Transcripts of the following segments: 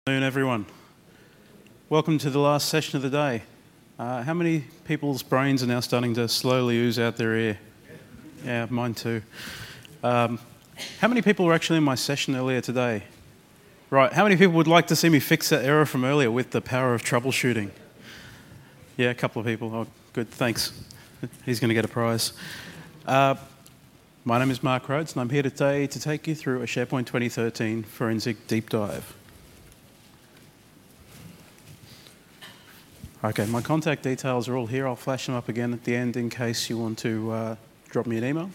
Good afternoon, everyone. Welcome to the last session of the day. How many people's brains are now starting to slowly ooze out their ear? Yeah, mine too. How many people were actually in my session earlier today? Right, how many people would like to see me fix that error from earlier with the power of troubleshooting? Yeah, a couple of people. Oh, good, thanks. He's going to get a prize. My name is Mark Rhodes, and I'm here today to take you through a SharePoint 2013 forensic deep dive. Okay, my contact details are all here. I'll flash them up again at the end in case you want to drop me an email.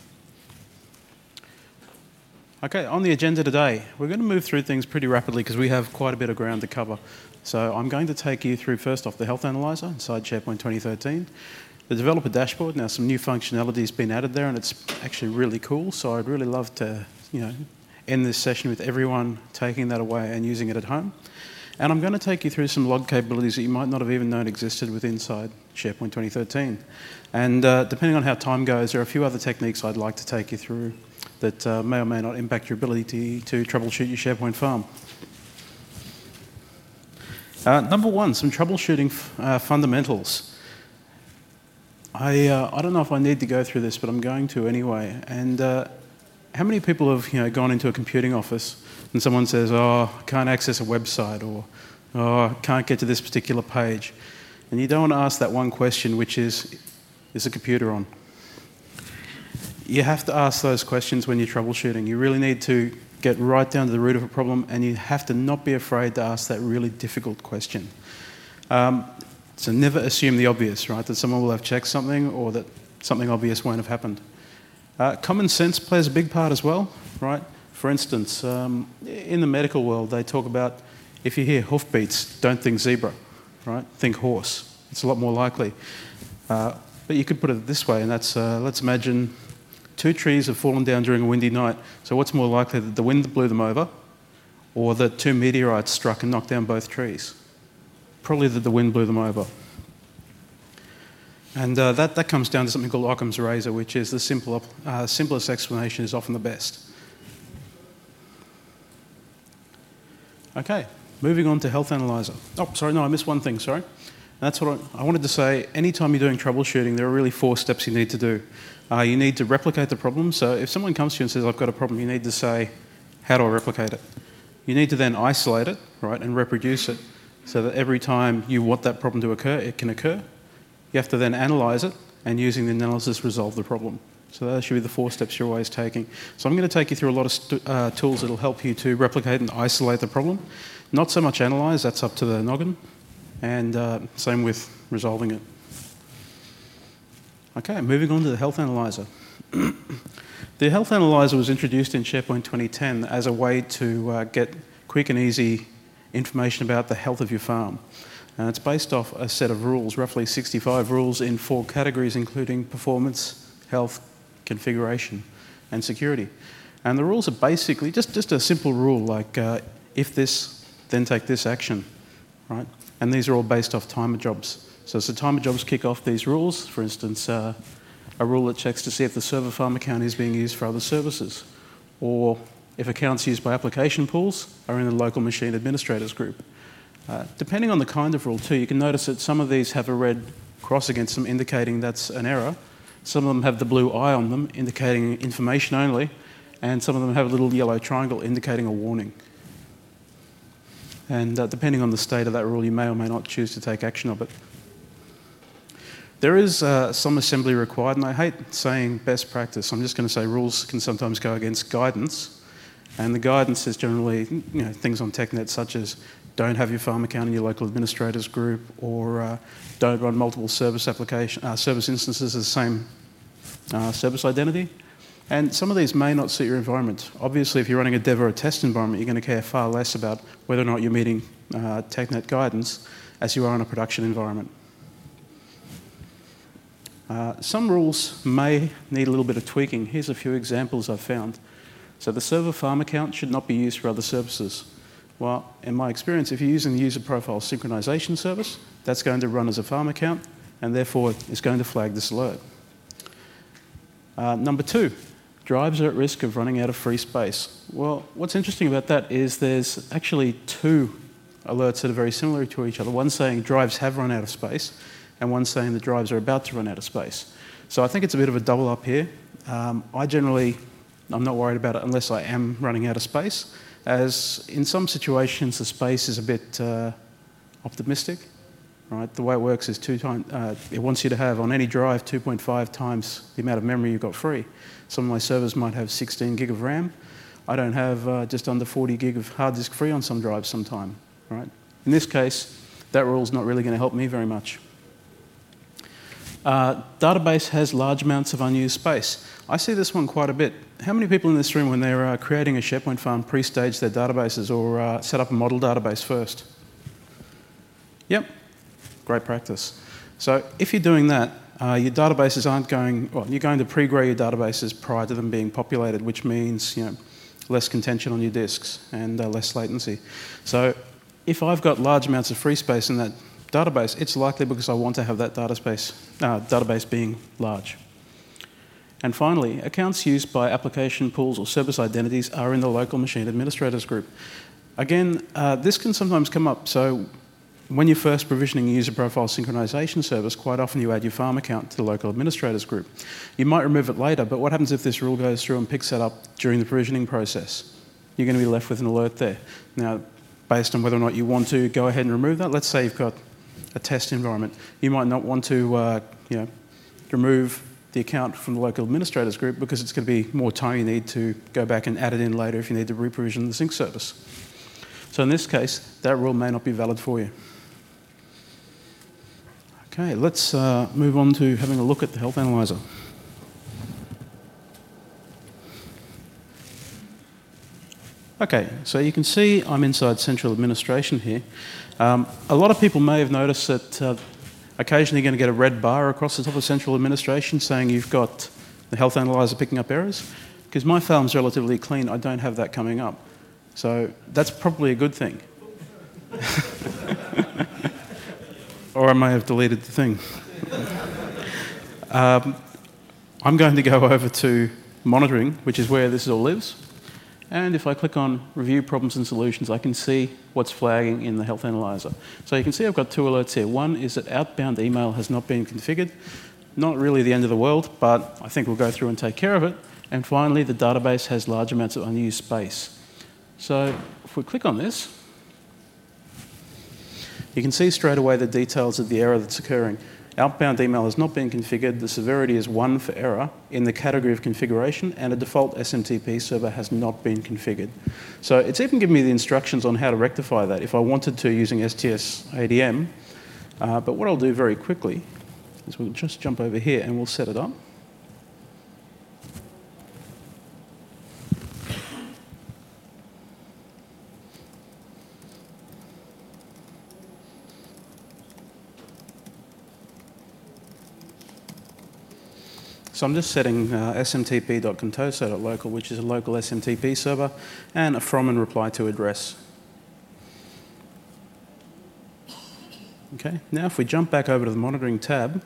Okay, on the agenda today, we're going to move through things pretty rapidly because we have quite a bit of ground to cover. So I'm going to take you through first off the Health Analyzer inside SharePoint 2013, the developer dashboard. Now some new functionality has been added there and it's actually really cool. So I'd really love to, end this session with everyone taking that away and using it at home. And I'm going to take you through some log capabilities that you might not have even known existed within inside SharePoint 2013. And depending on how time goes, there are a few other techniques I'd like to take you through that may or may not impact your ability to troubleshoot your SharePoint farm. Number one, some troubleshooting fundamentals. I don't know if I need to go through this, but I'm going to anyway. And how many people have gone into a computing office and someone says, oh, I can't access a website, or oh, I can't get to this particular page. And you don't want to ask that one question, which is the computer on? You have to ask those questions when you're troubleshooting. You really need to get right down to the root of a problem, and you have to not be afraid to ask that really difficult question. So never assume the obvious, right? That someone will have checked something or that something obvious won't have happened. Common sense plays a big part as well, right? For instance, in the medical world, they talk about if you hear hoofbeats, don't think zebra, right? Think horse. It's a lot more likely. But you could put it this way, and that's let's imagine two trees have fallen down during a windy night. So what's more likely, that the wind blew them over or that two meteorites struck and knocked down both trees? Probably that the wind blew them over. And that comes down to something called Occam's razor, which is the simplest explanation is often the best. Okay, moving on to Health Analyzer. Oh, sorry, no, I missed one thing, sorry. And that's what I wanted to say. Anytime you're doing troubleshooting, there are really 4 steps you need to do. You need to replicate the problem. So if someone comes to you and says, I've got a problem, you need to say, how do I replicate it? You need to then isolate it, right, and reproduce it so that every time you want that problem to occur, it can occur. You have to then analyze it, and using the analysis, resolve the problem. So those should be the 4 steps you're always taking. So I'm going to take you through a lot of tools that will help you to replicate and isolate the problem. Not so much analyze, that's up to the noggin, and same with resolving it. Okay, moving on to the Health Analyzer. The Health Analyzer was introduced in SharePoint 2010 as a way to get quick and easy information about the health of your farm. And it's based off a set of rules, roughly 65 rules in 4 categories, including performance, health, configuration, and security. And the rules are basically just a simple rule like if this, then take this action, right? And these are all based off timer jobs. So as the timer jobs kick off these rules, for instance, a rule that checks to see if the server farm account is being used for other services, or if accounts used by application pools are in the local machine administrators group. Depending on the kind of rule too, you can notice that some of these have a red cross against them indicating that's an error. Some of them have the blue eye on them indicating information only, and some of them have a little yellow triangle indicating a warning. And depending on the state of that rule, you may or may not choose to take action of it. There is some assembly required, and I hate saying best practice. I'm just going to say rules can sometimes go against guidance, and the guidance is generally things on TechNet such as don't have your farm account in your local administrators group, or don't run multiple service instances of the same service identity. And some of these may not suit your environment. Obviously, if you're running a dev or a test environment, you're going to care far less about whether or not you're meeting TechNet guidance as you are in a production environment. Some rules may need a little bit of tweaking. Here's a few examples I've found. So the server farm account should not be used for other services. Well, in my experience, if you're using the user profile synchronization service, that's going to run as a farm account, and therefore it's going to flag this alert. Number 2, drives are at risk of running out of free space. Well, what's interesting about that is there's actually 2 alerts that are very similar to each other. One's saying drives have run out of space, and one's saying the drives are about to run out of space. So I think it's a bit of a double up here. I'm not worried about it unless I am running out of space, as in some situations the space is a bit optimistic. Right? The way it works is it wants you to have on any drive 2.5 times the amount of memory you've got free. Some of my servers might have 16 gig of RAM. I don't have just under 40 gig of hard disk free on some drives sometime. Right? In this case, that rule's not really going to help me very much. Database has large amounts of unused space. I see this one quite a bit. How many people in this room, when they're creating a SharePoint farm, pre-stage their databases or set up a model database first? Yep. Great practice. So if you're doing that, your databases aren't going, well, you're going to pre-grow your databases prior to them being populated, which means less contention on your disks and less latency. So if I've got large amounts of free space in that database, it's likely because I want to have that database being large. And finally, accounts used by application pools or service identities are in the local machine administrators group. Again, this can sometimes come up. So when you're first provisioning a user profile synchronization service, quite often you add your farm account to the local administrators group. You might remove it later, but what happens if this rule goes through and picks that up during the provisioning process? You're going to be left with an alert there. Now, based on whether or not you want to go ahead and remove that, let's say you've got a test environment. You might not want to remove the account from the local administrators group because it's going to be more time you need to go back and add it in later if you need to reprovision the sync service. So in this case, that rule may not be valid for you. Okay, let's move on to having a look at the Health Analyzer. Okay, so you can see I'm inside central administration here. A lot of people may have noticed that occasionally you're going to get a red bar across the top of central administration saying you've got the Health Analyzer picking up errors. Because my farm's relatively clean, I don't have that coming up. So that's probably a good thing. Or I may have deleted the thing. I'm going to go over to monitoring, which is where this all lives. And if I click on Review Problems and Solutions, I can see what's flagging in the Health Analyzer. So you can see I've got two alerts here. One is that outbound email has not been configured. Not really the end of the world, but I think we'll go through and take care of it. And finally, the database has large amounts of unused space. So if we click on this, you can see straight away the details of the error that's occurring. Outbound email has not been configured. The severity is 1 for error in the category of configuration, and a default SMTP server has not been configured. So it's even given me the instructions on how to rectify that if I wanted to using STS ADM. But what I'll do very quickly is we'll just jump over here and we'll set it up. So I'm just setting smtp.contoso.local, which is a local SMTP server, and a from and reply to address. Okay, now if we jump back over to the monitoring tab,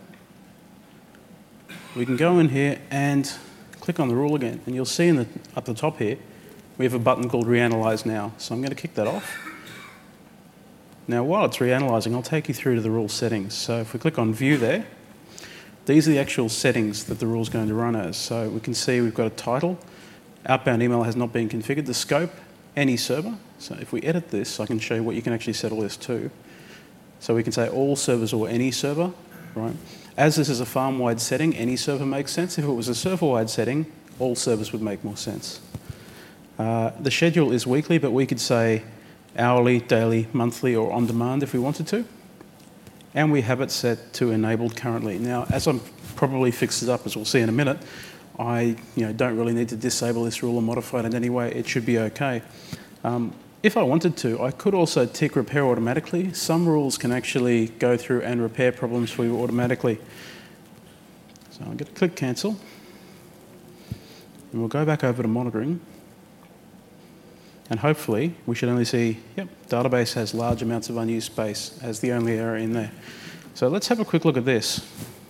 we can go in here and click on the rule again, and you'll see up the top here, we have a button called Reanalyze Now. So I'm going to kick that off. Now while it's reanalyzing, I'll take you through to the rule settings. So if we click on View there, these are the actual settings that the rule is going to run as. So we can see we've got a title. Outbound email has not been configured. The scope, any server. So if we edit this, I can show you what you can actually settle this to. So we can say all servers or any server, right? As this is a farm-wide setting, any server makes sense. If it was a server-wide setting, all servers would make more sense. The schedule is weekly, but we could say hourly, daily, monthly, or on demand if we wanted to. And we have it set to enabled currently. Now, as I'm probably fixed it up, as we'll see in a minute, I don't really need to disable this rule or modify it in any way. It should be okay. If I wanted to, I could also tick repair automatically. Some rules can actually go through and repair problems for you automatically. So I'm going to click cancel. And we'll go back over to monitoring. And hopefully, we should only see, yep, database has large amounts of unused space as the only error in there. So let's have a quick look at this.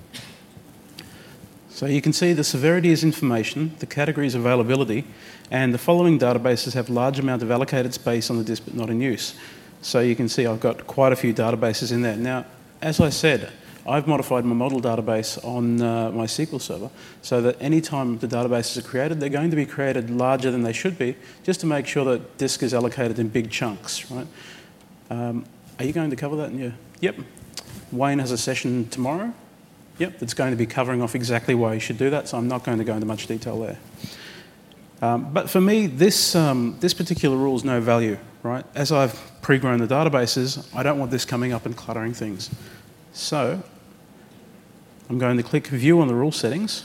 So you can see the severity is information, the category is availability, and the following databases have large amount of allocated space on the disk but not in use. So you can see I've got quite a few databases in there. Now, as I said, I've modified my model database on my SQL server so that any time the databases are created, they're going to be created larger than they should be, just to make sure that disk is allocated in big chunks, right? Are you going to cover that in your... Yep. Wayne has a session tomorrow. Yep, that's going to be covering off exactly why you should do that, so I'm not going to go into much detail there. But for me, this particular rule is no value, right? As I've pre-grown the databases, I don't want this coming up and cluttering things. So I'm going to click View on the rule settings,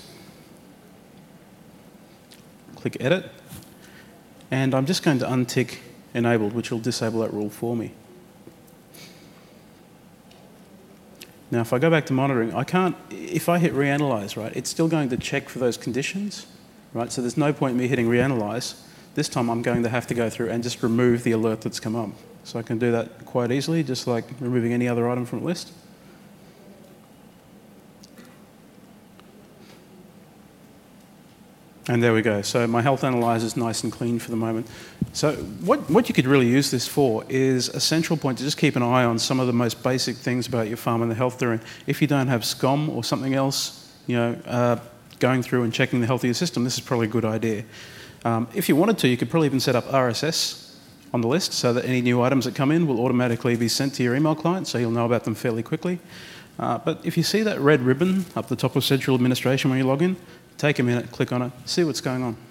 click Edit, and I'm just going to untick Enabled, which will disable that rule for me. Now, if I go back to monitoring, I can't, if I hit reanalyze, right, it's still going to check for those conditions, right? So there's no point in me hitting reanalyze. This time I'm going to have to go through and just remove the alert that's come up. So I can do that quite easily, just like removing any other item from the list. And there we go. So my health analyzer is nice and clean for the moment. So what you could really use this for is a central point to just keep an eye on some of the most basic things about your farm and the health they're in. If you don't have SCOM or something else, going through and checking the health of your system, this is probably a good idea. If you wanted to, you could probably even set up RSS on the list so that any new items that come in will automatically be sent to your email client, so you'll know about them fairly quickly. But if you see that red ribbon up the top of Central Administration when you log in, take a minute, click on it, see what's going on.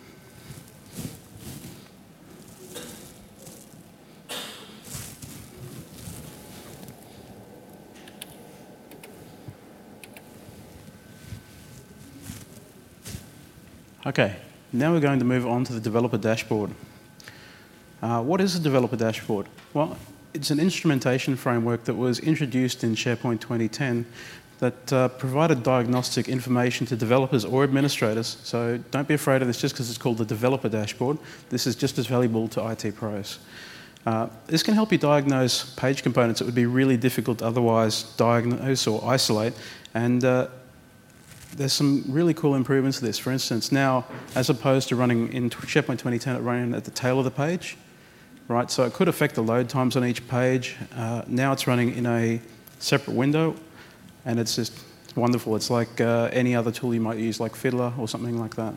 Okay, now we're going to move on to the developer dashboard. What is a developer dashboard? Well, it's an instrumentation framework that was introduced in SharePoint 2010 that provided diagnostic information to developers or administrators. So don't be afraid of this just because it's called the developer dashboard. This is just as valuable to IT pros. This can help you diagnose page components that would be really difficult to otherwise diagnose or isolate. And there's some really cool improvements to this. For instance, now, as opposed to running in SharePoint 2010, it running at the tail of the page, right? So it could affect the load times on each page. Now it's running in a separate window, and it's just wonderful. It's like any other tool you might use, like Fiddler or something like that.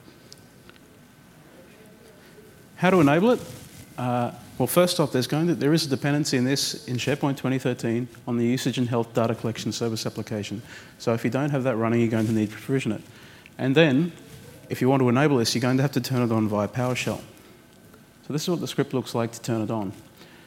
How to enable it? Well, first off, there is a dependency in this in SharePoint 2013 on the usage and health data collection service application. So if you don't have that running, you're going to need to provision it. And then, if you want to enable this, you're going to have to turn it on via PowerShell. So this is what the script looks like to turn it on.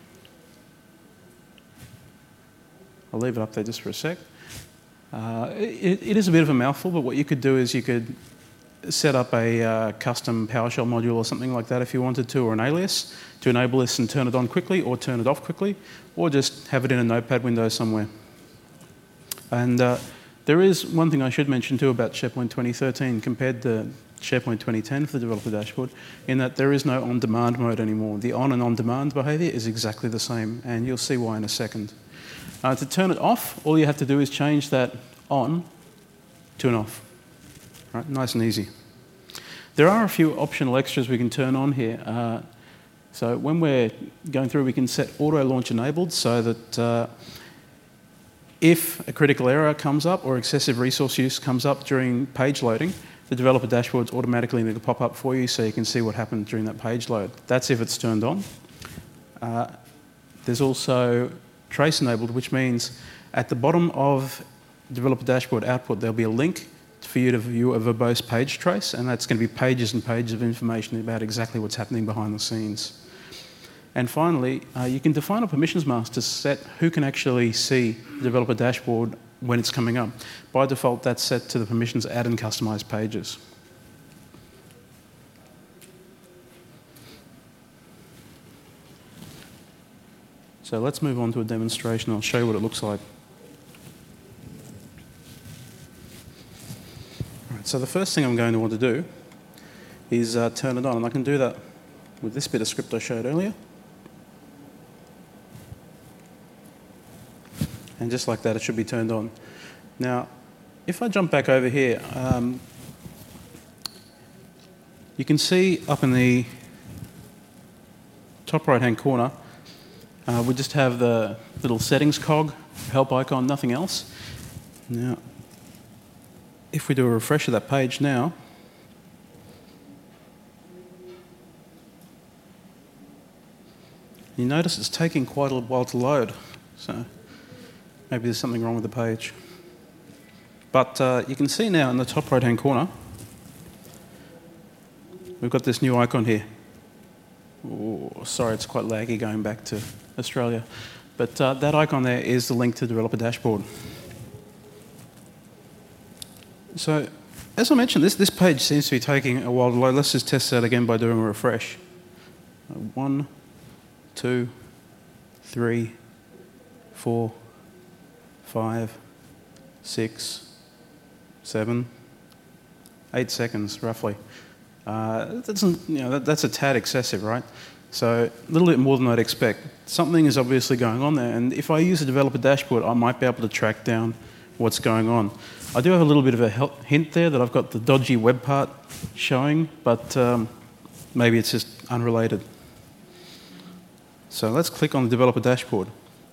I'll leave it up there just for a sec. It is a bit of a mouthful, but what you could do is you could set up a custom PowerShell module or something like that if you wanted to, or an alias to enable this and turn it on quickly or turn it off quickly, or just have it in a notepad window somewhere. And there is one thing I should mention too about SharePoint 2013 compared to SharePoint 2010 for the developer dashboard, in that there is no on-demand mode anymore. The on and on-demand behavior is exactly the same, and you'll see why in a second. To turn it off, all you have to do is change that on to an off. Right, nice and easy. There are a few optional extras we can turn on here. So when we're going through, we can set auto launch enabled so that if a critical error comes up or excessive resource use comes up during page loading, the developer dashboard's automatically going to pop up for you so you can see what happened during that page load. That's if it's turned on. There's also trace enabled, which means at the bottom of developer dashboard output, there'll be a link for you to view a verbose page trace, and that's going to be pages and pages of information about exactly what's happening behind the scenes. And finally, you can define a permissions mask to set who can actually see the developer dashboard when it's coming up. By default, that's set to the permissions add and customize pages. So let's move on to a demonstration. I'll show you what it looks like. So the first thing I'm going to want to do is turn it on, and I can do that with this bit of script I showed earlier. And just like that, it should be turned on. Now, if I jump back over here, you can see up in the top right-hand corner, We just have the little settings cog, help icon, nothing else. Now, if we do a refresh of that page now, you notice it's taking quite a while to load. So maybe there's something wrong with the page. But you can see now in the top right-hand corner, we've got this new icon here. Oh, sorry, it's quite laggy going back to Australia. But that icon there is the link to the developer dashboard. So, as I mentioned, this page seems to be taking a while to load. Let's just test that again by doing a refresh. 1, 2, 3, 4, 5, 6, 7, 8 seconds, roughly. That's a tad excessive, right? So a little bit more than I'd expect. Something is obviously going on there, and if I use a developer dashboard, I might be able to track down what's going on. I do have a little bit of a hint there that I've got the dodgy web part showing, but maybe it's just unrelated. So let's click on the developer dashboard.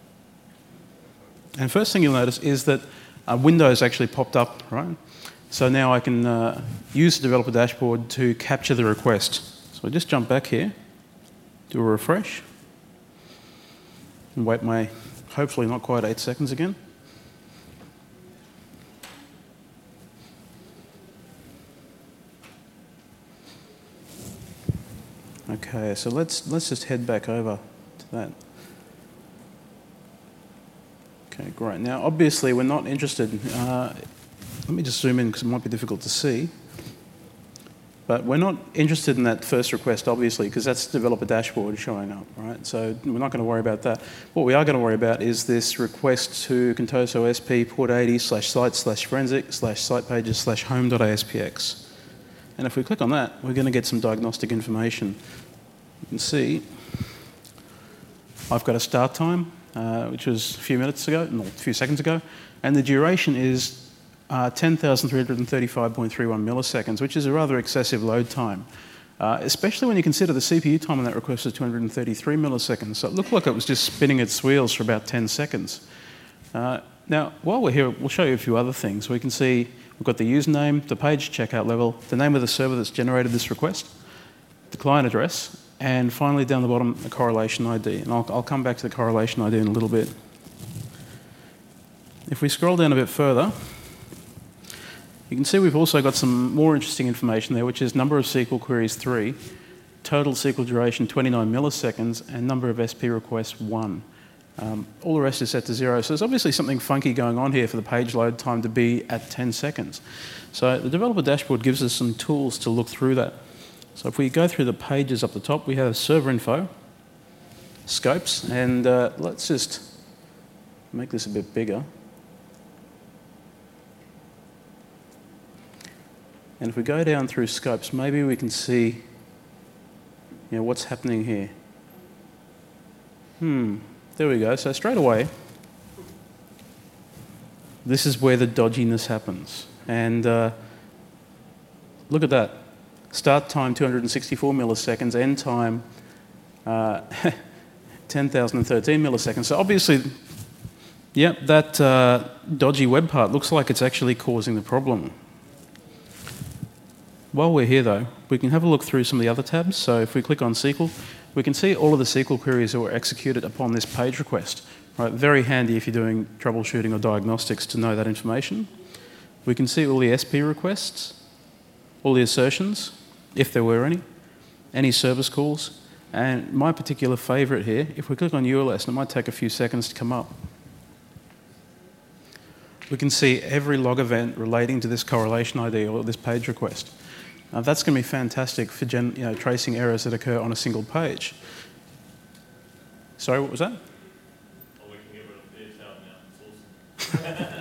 And first thing you'll notice is that Windows actually popped up, right? So now I can use the developer dashboard to capture the request. So I just jump back here, do a refresh, and wait my, hopefully not quite 8 seconds again. Okay, so let's just head back over to that. Okay, great. Now, obviously, we're not interested. Let me just zoom in because it might be difficult to see. But we're not interested in that first request, obviously, because that's the developer dashboard showing up, right? So we're not going to worry about that. What we are going to worry about is this request to Contoso SP port 80/site/forensic/site pages/home.aspx. And if we click on that, we're going to get some diagnostic information. You can see I've got a start time, which was a few seconds ago, and the duration is 10,335.31 milliseconds, which is a rather excessive load time, especially when you consider the CPU time on that request was 233 milliseconds. So it looked like it was just spinning its wheels for about 10 seconds. Now, while we're here, we'll show you a few other things. We can see we've got the username, the page checkout level, the name of the server that's generated this request, the client address, and finally down the bottom, the correlation ID. And I'll come back to the correlation ID in a little bit. If we scroll down a bit further, you can see we've also got some more interesting information there, which is number of SQL queries 3, total SQL duration 29 milliseconds, and number of SP requests 1. All the rest is set to 0. So there's obviously something funky going on here for the page load time to be at 10 seconds. So the developer dashboard gives us some tools to look through that. So if we go through the pages up the top, we have server info, scopes, and let's just make this a bit bigger. And if we go down through scopes, maybe we can see what's happening here. There we go. So straight away, this is where the dodginess happens. And look at that. Start time 264 milliseconds, end time 10,013 milliseconds. So obviously, that dodgy web part looks like it's actually causing the problem. While we're here, though, we can have a look through some of the other tabs. So if we click on SQL, we can see all of the SQL queries that were executed upon this page request. Right, very handy if you're doing troubleshooting or diagnostics to know that information. We can see all the SP requests, all the assertions, if there were any service calls, and my particular favourite here, if we click on ULS, and it might take a few seconds to come up, we can see every log event relating to this correlation ID or this page request. That's going to be fantastic for tracing errors that occur on a single page. Sorry, what was that? Oh, we can get rid of the tab now. It's awesome.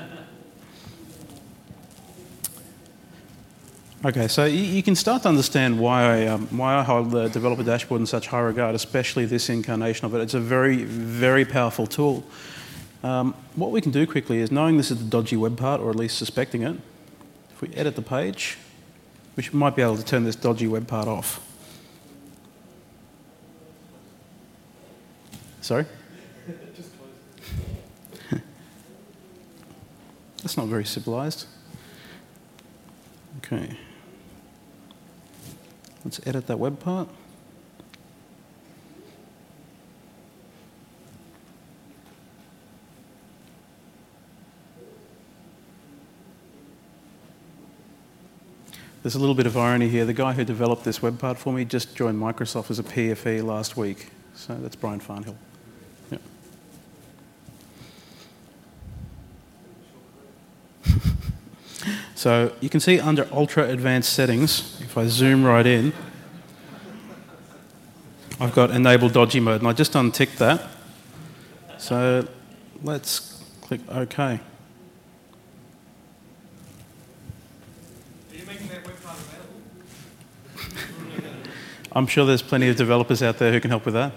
Okay, so you can start to understand why I hold the developer dashboard in such high regard, especially this incarnation of it. It's a very, very powerful tool. What we can do quickly is, knowing this is the dodgy web part, or at least suspecting it, if we edit the page, we might be able to turn this dodgy web part off. Sorry? That's not very civilized. Okay. Let's edit that web part. There's a little bit of irony here. The guy who developed this web part for me just joined Microsoft as a PFE last week. So that's Brian Farnhill. Yep. So you can see under Ultra Advanced Settings, if I zoom right in, I've got Enable Dodgy Mode, and I just unticked that. So let's click OK. I'm sure there's plenty of developers out there who can help with that.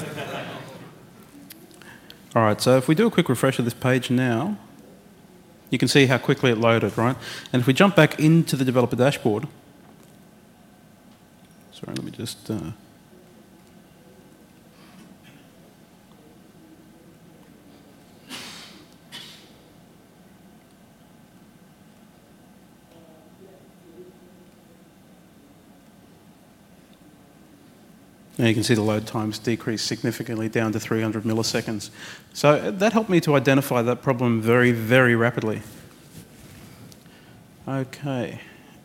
All right, so if we do a quick refresh of this page now, you can see how quickly it loaded, right? And if we jump back into the developer dashboard, sorry, let me just... Now you can see the load times decreased significantly down to 300 milliseconds. So that helped me to identify that problem very, very rapidly. Okay.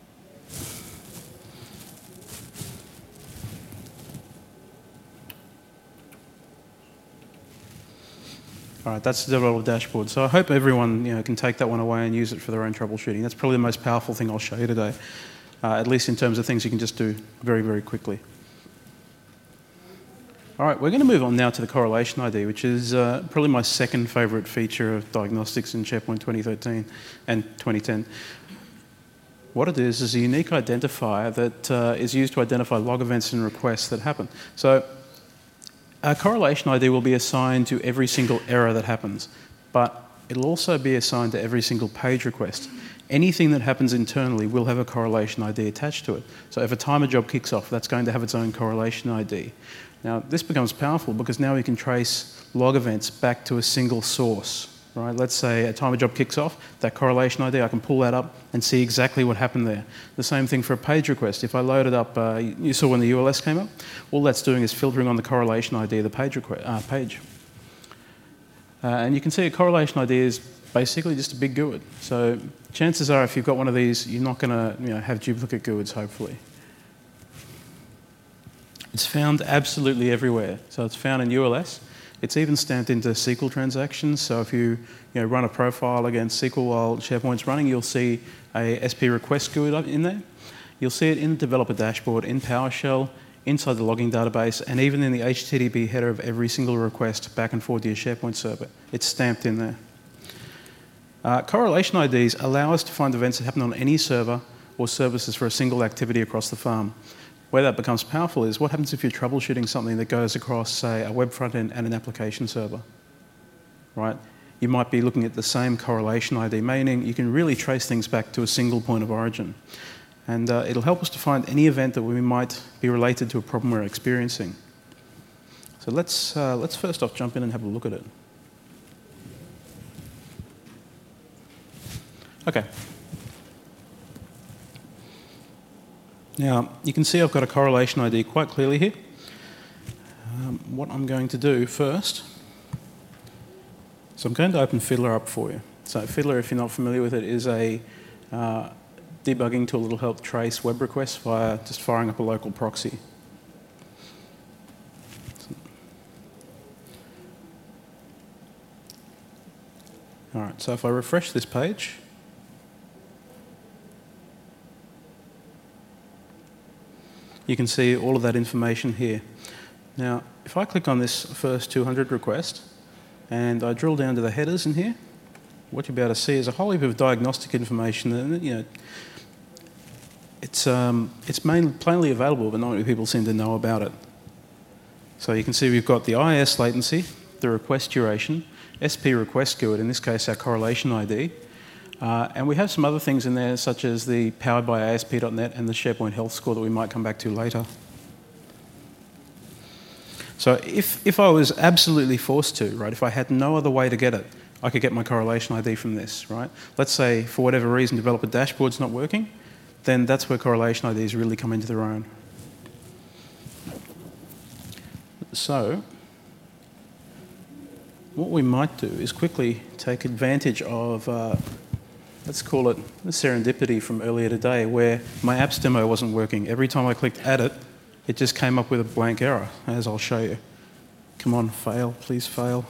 All right, that's the developer dashboard. So I hope everyone can take that one away and use it for their own troubleshooting. That's probably the most powerful thing I'll show you today, at least in terms of things you can just do very, very quickly. All right, we're going to move on now to the correlation ID, which is probably my second favourite feature of diagnostics in SharePoint 2013 and 2010. What it is a unique identifier that is used to identify log events and requests that happen. So a correlation ID will be assigned to every single error that happens, but it'll also be assigned to every single page request. Anything that happens internally will have a correlation ID attached to it. So if a timer job kicks off, that's going to have its own correlation ID. Now, this becomes powerful because now we can trace log events back to a single source, right? Let's say a timer job kicks off, that correlation ID, I can pull that up and see exactly what happened there. The same thing for a page request. If I load it up, you saw when the ULS came up, all that's doing is filtering on the correlation ID of the page. And you can see a correlation ID is basically just a big GUID. So chances are if you've got one of these, you're not going to have duplicate GUIDs, hopefully. It's found absolutely everywhere. So it's found in ULS. It's even stamped into SQL transactions. So if you run a profile against SQL while SharePoint's running, you'll see a SP request GUID in there. You'll see it in the developer dashboard, in PowerShell, inside the logging database, and even in the HTTP header of every single request back and forth to your SharePoint server. It's stamped in there. Correlation IDs allow us to find events that happen on any server or services for a single activity across the farm. Where that becomes powerful is what happens if you're troubleshooting something that goes across, say, a web front end and an application server, right? You might be looking at the same correlation ID, meaning you can really trace things back to a single point of origin. And it'll help us to find any event that we might be related to a problem we're experiencing. So let's first off jump in and have a look at it. Okay. Now, you can see I've got a correlation ID quite clearly here. What I'm going to do first, so I'm going to open Fiddler up for you. So Fiddler, if you're not familiar with it, is a debugging tool that will help trace web requests via just firing up a local proxy. All right, so if I refresh this page, you can see all of that information here. Now, if I click on this first 200 request and I drill down to the headers in here, what you'll be able to see is a whole heap of diagnostic information that, it's plainly available, but not many people seem to know about it. So you can see we've got the IIS latency, the request duration, SP request GUID, in this case our correlation ID, and we have some other things in there, such as the powered by ASP.NET and the SharePoint Health Score that we might come back to later. So if I was absolutely forced to, right, if I had no other way to get it, I could get my correlation ID from this, right? Let's say, for whatever reason, developer dashboard's not working, then that's where correlation IDs really come into their own. So, what we might do is quickly take advantage of, let's call it the serendipity from earlier today, where my apps demo wasn't working. Every time I clicked edit, it just came up with a blank error, as I'll show you. Come on, fail, please fail.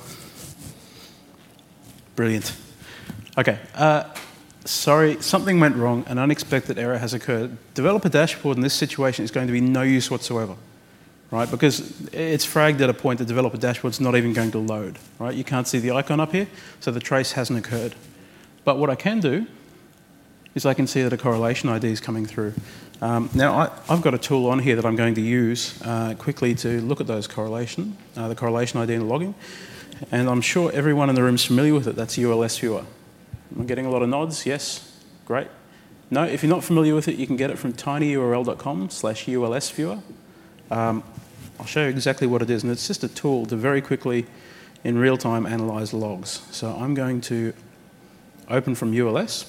Brilliant. Okay, sorry, something went wrong. An unexpected error has occurred. Developer dashboard in this situation is going to be no use whatsoever, right? Because it's fragged at a point the developer dashboard's not even going to load, right? You can't see the icon up here, so the trace hasn't occurred. But what I can do is I can see that a correlation ID is coming through. Now, I've got a tool on here that I'm going to use quickly to look at those correlation, the correlation ID and logging. And I'm sure everyone in the room is familiar with it. That's ULS Viewer. Am I getting a lot of nods? Yes? Great. No, if you're not familiar with it, you can get it from tinyurl.com/ULS Viewer. I'll show you exactly what it is. And it's just a tool to very quickly, in real time, analyze logs. So I'm going to open from ULS.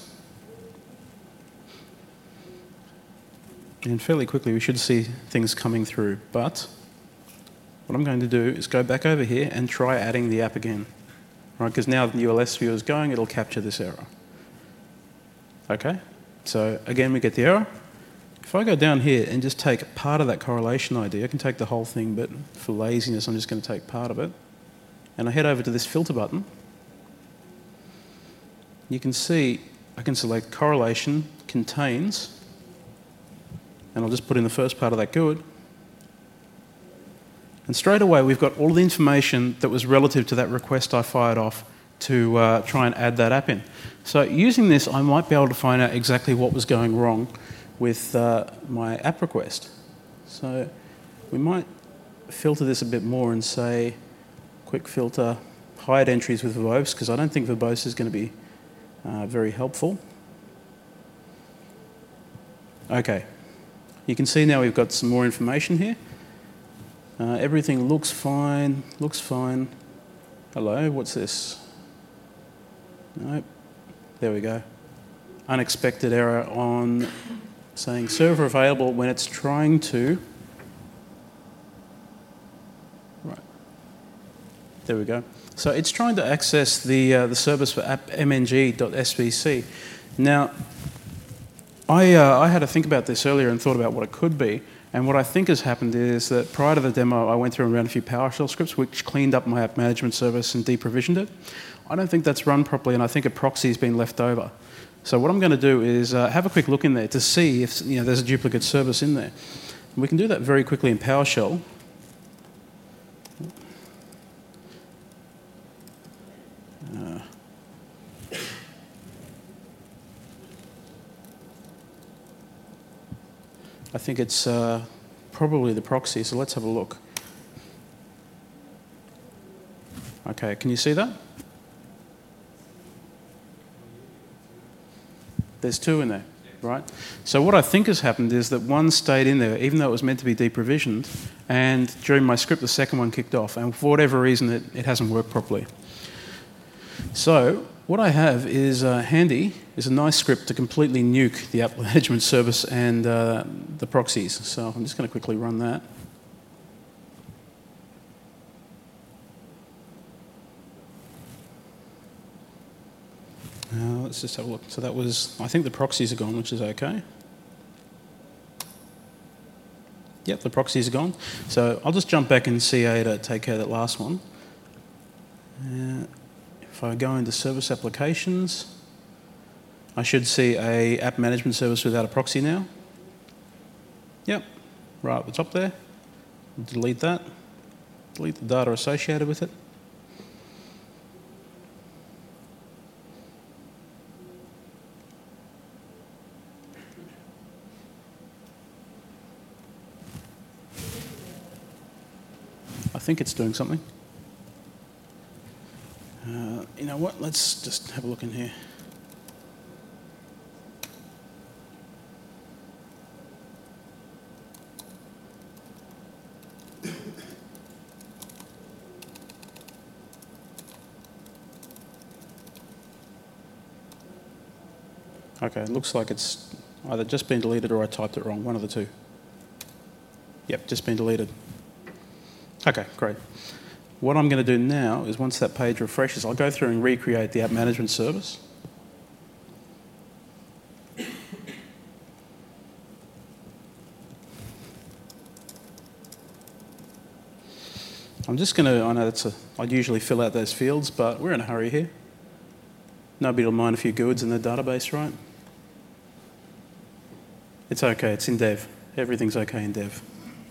And fairly quickly, we should see things coming through. But what I'm going to do is go back over here and try adding the app again. Right, because now the ULS viewer is going, it'll capture this error. Okay, so again, we get the error. If I go down here and just take part of that correlation ID, I can take the whole thing, but for laziness, I'm just going to take part of it. And I head over to this filter button. You can see I can select correlation contains, and I'll just put in the first part of that GUID. And straight away, we've got all the information that was relative to that request I fired off to try and add that app in. So using this, I might be able to find out exactly what was going wrong with my app request. So we might filter this a bit more and say, quick filter, hide entries with verbose, because I don't think verbose is going to be very helpful. Okay, you can see now we've got some more information here. Everything looks fine, Hello, what's this? Nope, there we go. Unexpected error on saying server available when it's trying to. Right, there we go. So it's trying to access the service for appmng.svc. Now, I had to think about this earlier and thought about what it could be. And what I think has happened is that prior to the demo, I went through and ran a few PowerShell scripts which cleaned up my app management service and deprovisioned it. I don't think that's run properly, and I think a proxy has been left over. So what I'm going to do is have a quick look in there to see if there's a duplicate service in there. And we can do that very quickly in PowerShell. I think it's probably the proxy, so let's have a look. Okay, can you see that? There's two in there, right? So what I think has happened is that one stayed in there, even though it was meant to be deprovisioned, and during my script, the second one kicked off, and for whatever reason, it hasn't worked properly. So what I have is handy is a nice script to completely nuke the app management service and the proxies. So I'm just going to quickly run that. Let's just have a look. So that was, I think the proxies are gone, which is okay. Yep, the proxies are gone. So I'll just jump back in CA to take care of that last one. If I go into service applications, I should see a app management service without a proxy now. Yep, right at the top there. Delete that. Delete the data associated with it. I think it's doing something. You know what? Let's just have a look in here. Okay, it looks like it's either just been deleted or I typed it wrong, one of the two. Yep, just been deleted. Okay, great. What I'm going to do now is once that page refreshes, I'll go through and recreate the app management service. I'm just going to, I know I'd usually fill out those fields, but we're in a hurry here. Nobody will mind a few GUIDs in the database, right? It's okay, it's in dev. Everything's okay in dev.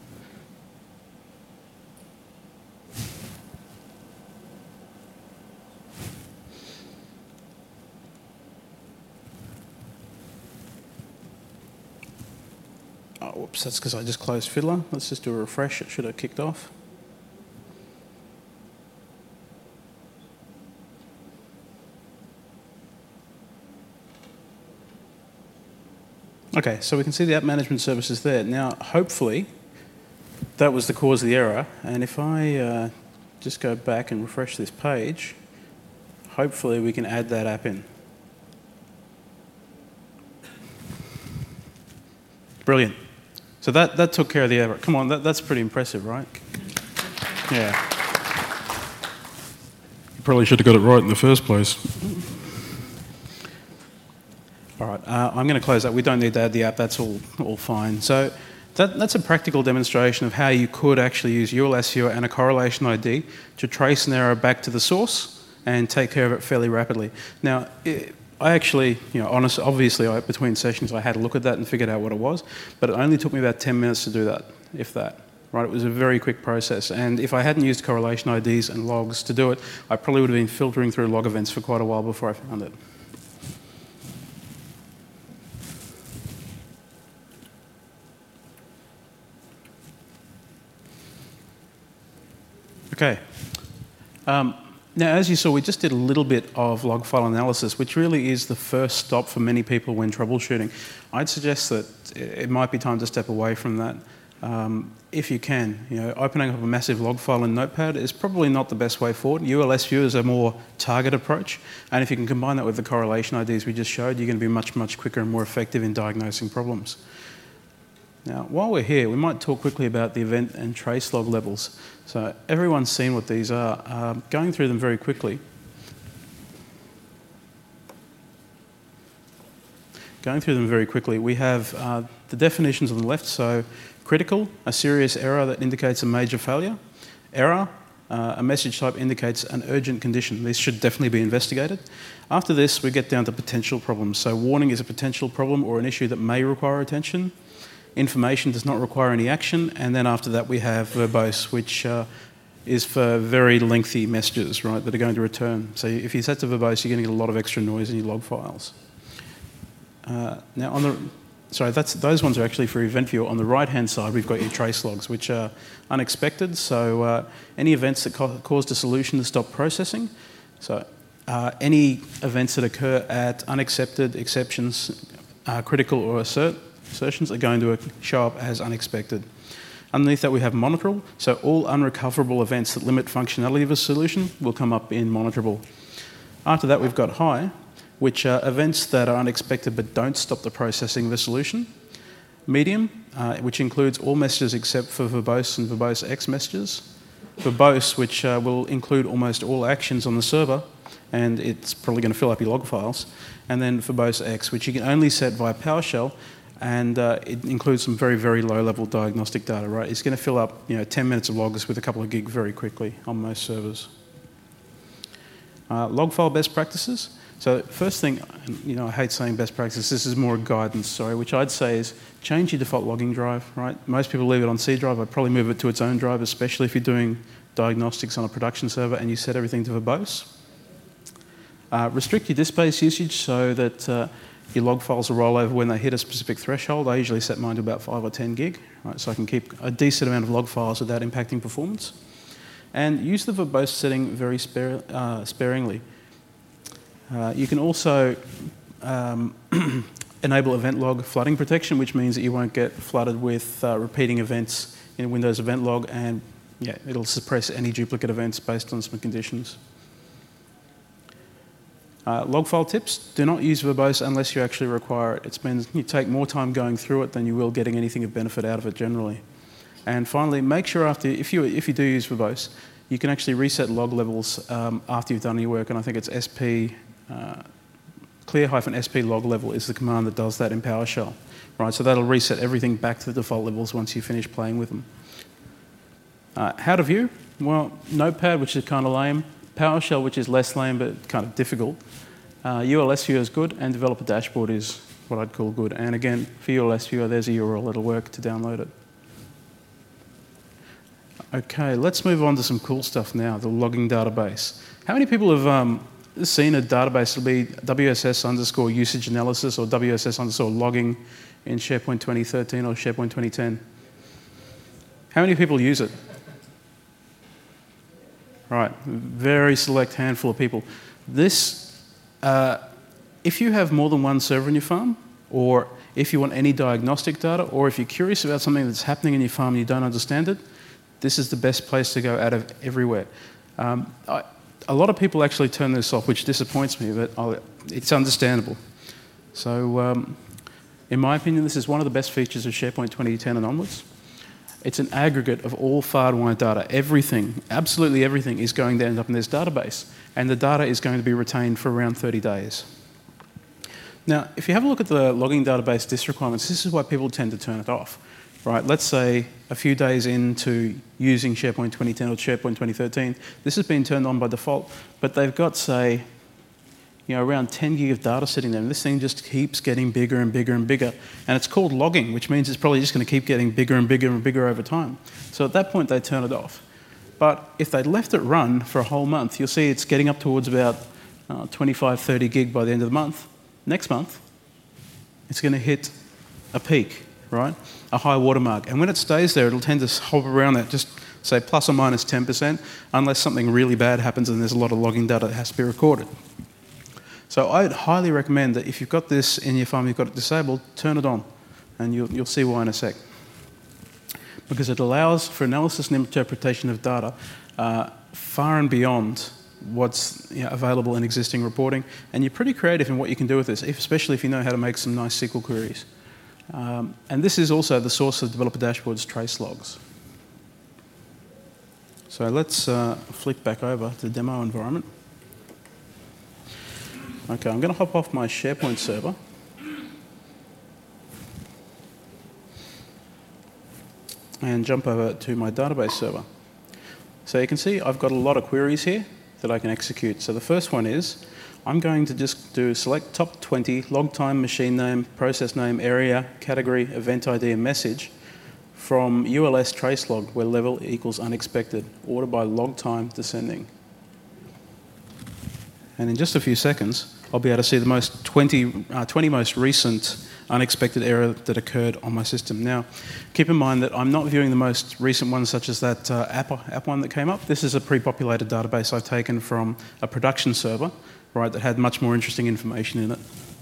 Oh, whoops, that's because I just closed Fiddler. Let's just do a refresh. It should have kicked off. Okay, so we can see the app management services there. Now, hopefully, that was the cause of the error. And if I just go back and refresh this page, hopefully we can add that app in. Brilliant. So that took care of the error. Come on, that's pretty impressive, right? Yeah. You probably should have got it right in the first place. All right, I'm going to close that. We don't need to add the app. That's all fine. So that's a practical demonstration of how you could actually use UL SEO and a correlation ID to trace an error back to the source and take care of it fairly rapidly. Now, I actually, obviously, between sessions, I had a look at that and figured out what it was, but it only took me about 10 minutes to do that, if that. Right, it was a very quick process, and if I hadn't used correlation IDs and logs to do it, I probably would have been filtering through log events for quite a while before I found it. Okay. Now, as you saw, we just did a little bit of log file analysis, which really is the first stop for many people when troubleshooting. I'd suggest that it might be time to step away from that. If you can, opening up a massive log file in Notepad is probably not the best way forward. ULSView is a more target approach, and if you can combine that with the correlation IDs we just showed, you're going to be much, much quicker and more effective in diagnosing problems. Now, while we're here, we might talk quickly about the event and trace log levels. So everyone's seen what these are. Going through them very quickly. We have the definitions on the left. So critical, a serious error that indicates a major failure. Error, a message type indicates an urgent condition. This should definitely be investigated. After this, we get down to potential problems. So warning is a potential problem or an issue that may require attention. Information does not require any action, and then after that we have verbose, which is for very lengthy messages, right, that are going to return. So if you set to verbose, you're going to get a lot of extra noise in your log files. Now, those ones are actually for event view. On the right-hand side, we've got your trace logs, which are unexpected. So any events that caused a solution to stop processing. So any events that occur at unaccepted, exceptions, critical, or assertions are going to show up as unexpected. Underneath that we have monitorable, so all unrecoverable events that limit functionality of a solution will come up in monitorable. After that we've got high, which are events that are unexpected but don't stop the processing of a solution. Medium, which includes all messages except for verbose and verbose X messages. Verbose, which will include almost all actions on the server, and it's probably going to fill up your log files. And then verbose X, which you can only set via PowerShell, and it includes some very, very low-level diagnostic data, right? It's going to fill up 10 minutes of logs with a couple of gig very quickly on most servers. Log file best practices. So first thing, I hate saying best practices, this is more guidance, which I'd say is change your default logging drive, right? Most people leave it on C drive. I'd probably move it to its own drive, especially if you're doing diagnostics on a production server and you set everything to verbose. Restrict your disk space usage so that your log files will roll over when they hit a specific threshold. I usually set mine to about 5 or 10 gig, right, so I can keep a decent amount of log files without impacting performance. And use the verbose setting very sparingly. You can also enable event log flooding protection, which means that you won't get flooded with repeating events in Windows Event Log, and it'll suppress any duplicate events based on some conditions. Log file tips: do not use verbose unless you actually require it. You take more time going through it than you will getting anything of benefit out of it generally. And finally, make sure if you do use verbose, you can actually reset log levels after you've done your work. And I think it's clear-sp log level is the command that does that in PowerShell. Right, so that'll reset everything back to the default levels once you finish playing with them. How to view? Well, Notepad, which is kind of lame. PowerShell, which is less lame but kind of difficult. ULS Viewer is good, and Developer Dashboard is what I'd call good. And again, for ULS Viewer, there's a URL that'll work to download it. Okay, let's move on to some cool stuff now, the logging database. How many people have seen a database? It'll be WSS_usage analysis or WSS_logging in SharePoint 2013 or SharePoint 2010. How many people use it? Right, very select handful of people. This, if you have more than one server in your farm, or if you want any diagnostic data, or if you're curious about something that's happening in your farm and you don't understand it, this is the best place to go out of everywhere. A lot of people actually turn this off, which disappoints me, but it's understandable. So, in my opinion, this is one of the best features of SharePoint 2010 and onwards. It's an aggregate of all far-and-wide data. Everything, absolutely everything, is going to end up in this database, and the data is going to be retained for around 30 days. Now, if you have a look at the logging database disk requirements, this is why people tend to turn it off. Right, let's say a few days into using SharePoint 2010 or SharePoint 2013, this has been turned on by default, but they've got, say, around 10 gig of data sitting there, and this thing just keeps getting bigger and bigger and bigger. And it's called logging, which means it's probably just going to keep getting bigger and bigger and bigger over time. So at that point, they turn it off. But if they'd left it run for a whole month, you'll see it's getting up towards about 25, 30 gig by the end of the month. Next month, it's going to hit a peak, right? A high watermark. And when it stays there, it'll tend to hover around that, just say plus or minus 10%, unless something really bad happens and there's a lot of logging data that has to be recorded. So I'd highly recommend that if you've got this in your farm, you've got it disabled, turn it on, and you'll see why in a sec. Because it allows for analysis and interpretation of data far and beyond what's available in existing reporting, and you're pretty creative in what you can do with this, especially if you know how to make some nice SQL queries. And this is also the source of Developer Dashboard's trace logs. So let's flick back over to the demo environment. Okay, I'm going to hop off my SharePoint server. And jump over to my database server. So you can see I've got a lot of queries here that I can execute. So the first one is, I'm going to just do select top 20, log time, machine name, process name, area, category, event ID, and message from ULS trace log where level equals unexpected, order by log time descending. And in just a few seconds, I'll be able to see the 20 most recent unexpected error that occurred on my system. Now, keep in mind that I'm not viewing the most recent ones, such as that app one that came up. This is a pre-populated database I've taken from a production server, right, that had much more interesting information in it.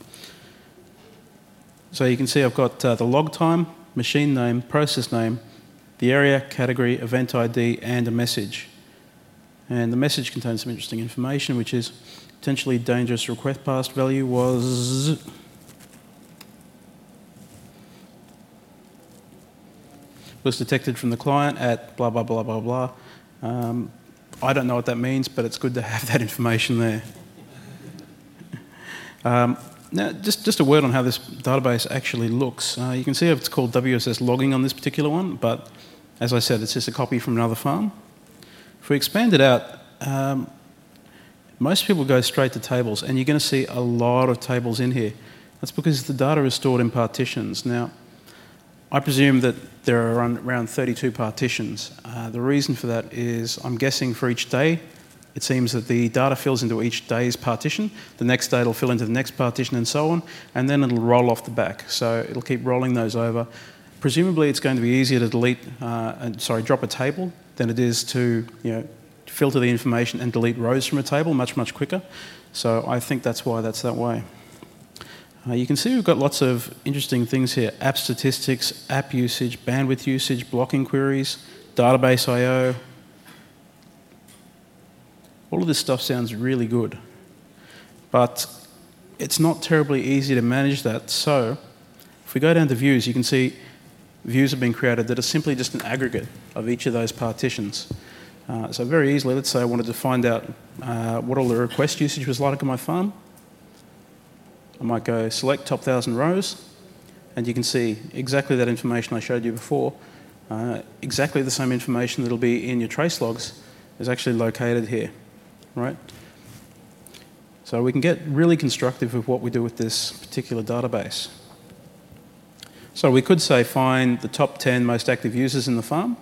So you can see I've got the log time, machine name, process name, the area, category, event ID, and a message. And the message contains some interesting information, which is potentially dangerous request path value was detected from the client at blah, blah, blah, blah, blah. I don't know what that means, but it's good to have that information there. Now, just a word on how this database actually looks. You can see it's called WSS logging on this particular one, but as I said, it's just a copy from another farm. If we expand it out, most people go straight to tables, and you're going to see a lot of tables in here. That's because the data is stored in partitions. Now, I presume that there are around 32 partitions. The reason for that is I'm guessing for each day, it seems that the data fills into each day's partition, the next day it'll fill into the next partition and so on, and then it'll roll off the back. So it'll keep rolling those over. Presumably it's going to be easier to drop a table than it is to filter the information and delete rows from a table much, much quicker. So I think that's why that's that way. You can see we've got lots of interesting things here. App statistics, app usage, bandwidth usage, blocking queries, database I/O. All of this stuff sounds really good. But it's not terribly easy to manage that. So if we go down to views, you can see views have been created that are simply just an aggregate of each of those partitions. So very easily, let's say I wanted to find out what all the request usage was like on my farm. I might go select top 1,000 rows, and you can see exactly that information I showed you before. Exactly the same information that'll be in your trace logs is actually located here, right? So we can get really constructive with what we do with this particular database. So we could say find the top 10 most active users in the farm.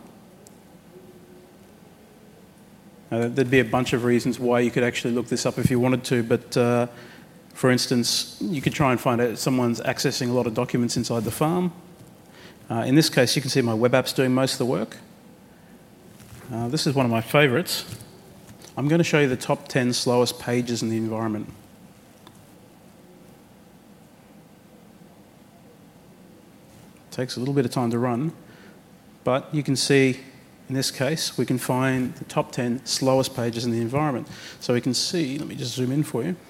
There'd be a bunch of reasons why you could actually look this up if you wanted to, but for instance, you could try and find out if someone's accessing a lot of documents inside the farm. In this case, you can see my web app's doing most of the work. This is one of my favorites. I'm going to show you the top 10 slowest pages in the environment. It takes a little bit of time to run, but you can see in this case, we can find the top 10 slowest pages in the environment. So we can see, let me just zoom in for you.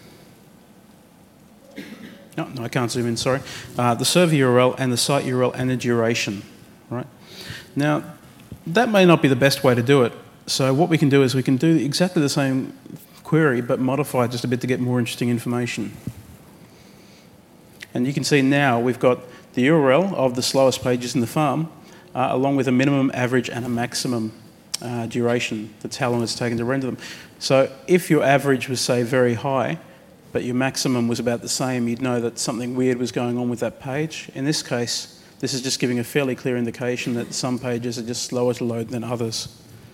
No, I can't zoom in, sorry. The server URL and the site URL and the duration, right? Now, that may not be the best way to do it. So what we can do is we can do exactly the same query, but modify it just a bit to get more interesting information. And you can see now we've got the URL of the slowest pages in the farm, along with a minimum, average, and a maximum duration. That's how long it's taken to render them. So if your average was, say, very high, but your maximum was about the same, you'd know that something weird was going on with that page. In this case, this is just giving a fairly clear indication that some pages are just slower to load than others.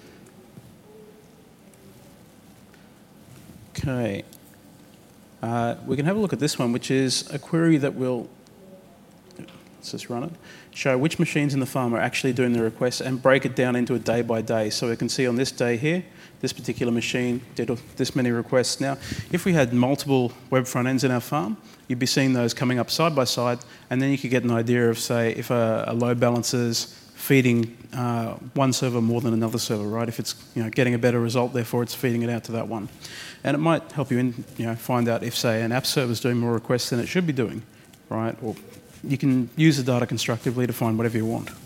Okay. We can have a look at this one, which is a query that will, let's just run it, show which machines in the farm are actually doing the requests and break it down into a day by day. So we can see on this day here, this particular machine did this many requests. Now, if we had multiple web front ends in our farm, you'd be seeing those coming up side by side, and then you could get an idea of, say, if a load balancer's feeding one server more than another server, right? If it's getting a better result, therefore it's feeding it out to that one. And it might help you find out if, say, an app server is doing more requests than it should be doing, right? Or you can use the data constructively to find whatever you want.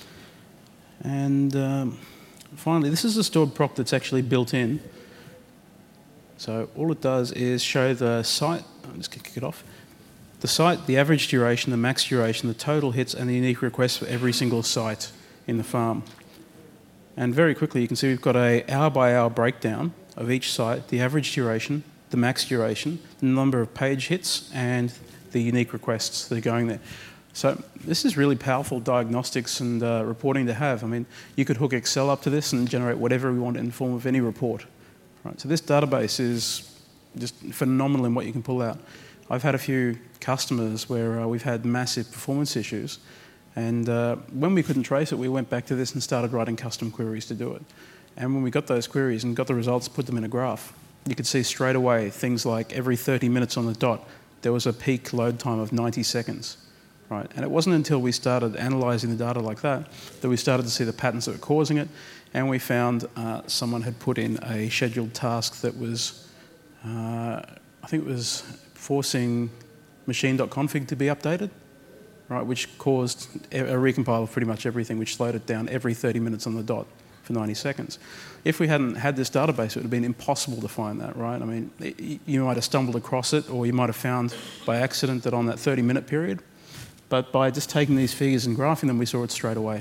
And finally, this is a stored proc that's actually built in. So all it does is show the site. I'm just going to kick it off. The site, the average duration, the max duration, the total hits, and the unique requests for every single site in the farm. And very quickly, you can see we've got a hour-by-hour breakdown of each site, the average duration, the max duration, the number of page hits, and the unique requests that are going there. So this is really powerful diagnostics and reporting to have. I mean, you could hook Excel up to this and generate whatever we want in the form of any report. Right? So this database is just phenomenal in what you can pull out. I've had a few customers where we've had massive performance issues, and when we couldn't trace it, we went back to this and started writing custom queries to do it. And when we got those queries and got the results, put them in a graph, you could see straight away things like every 30 minutes on the dot, there was a peak load time of 90 seconds. Right? And it wasn't until we started analysing the data like that we started to see the patterns that were causing it, and we found someone had put in a scheduled task that was, I think it was forcing machine.config to be updated, right? Which caused a recompile of pretty much everything, which slowed it down every 30 minutes on the dot for 90 seconds. If we hadn't had this database, it would have been impossible to find that, right? I mean, you might have stumbled across it, or you might have found by accident that on that 30-minute period, but by just taking these figures and graphing them, we saw it straight away.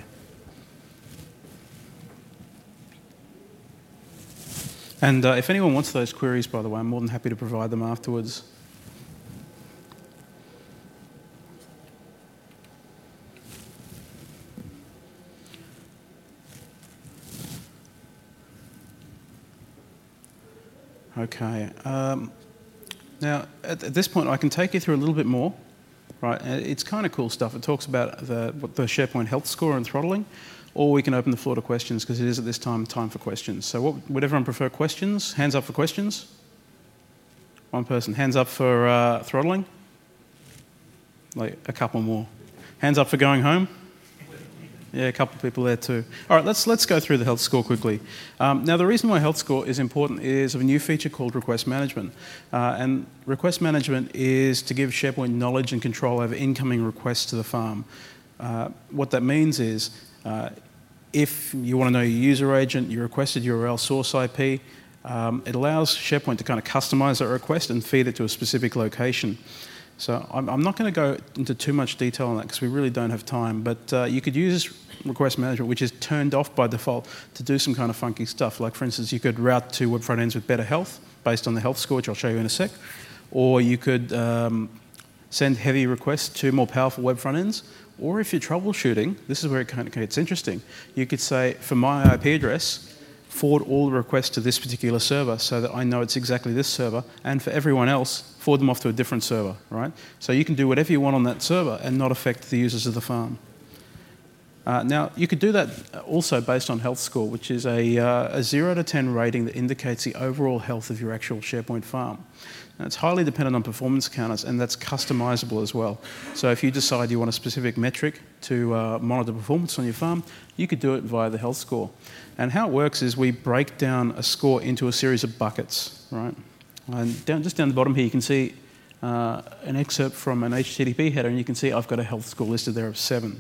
And if anyone wants those queries, by the way, I'm more than happy to provide them afterwards. Okay. Now, at this point, I can take you through a little bit more. Right, it's kind of cool stuff. It talks about the SharePoint health score and throttling, or we can open the floor to questions because it is at this time for questions. So would everyone prefer questions? Hands up for questions. One person. Hands up for throttling. Like a couple more. Hands up for going home. Yeah, a couple of people there too. All right, let's go through the health score quickly. Now, the reason why health score is important is a new feature called request management. And request management is to give SharePoint knowledge and control over incoming requests to the farm. What that means is if you want to know your user agent, your requested URL, source IP, it allows SharePoint to kind of customize that request and feed it to a specific location. So I'm not going to go into too much detail on that because we really don't have time, but you could use request management, which is turned off by default, to do some kind of funky stuff. Like, for instance, you could route to web front ends with better health based on the health score, which I'll show you in a sec, or you could send heavy requests to more powerful web front ends, or if you're troubleshooting, this is where it kind of gets interesting, you could say, for my IP address, forward all the requests to this particular server so that I know it's exactly this server, and for everyone else, forward them off to a different server, right? So you can do whatever you want on that server and not affect the users of the farm. Now, you could do that also based on health score, which is a 0 to 10 rating that indicates the overall health of your actual SharePoint farm. Now, it's highly dependent on performance counters, and that's customizable as well. So if you decide you want a specific metric to monitor performance on your farm, you could do it via the health score. And how it works is we break down a score into a series of buckets, right? And just down the bottom here, you can see an excerpt from an HTTP header, and you can see I've got a health score listed there of 7.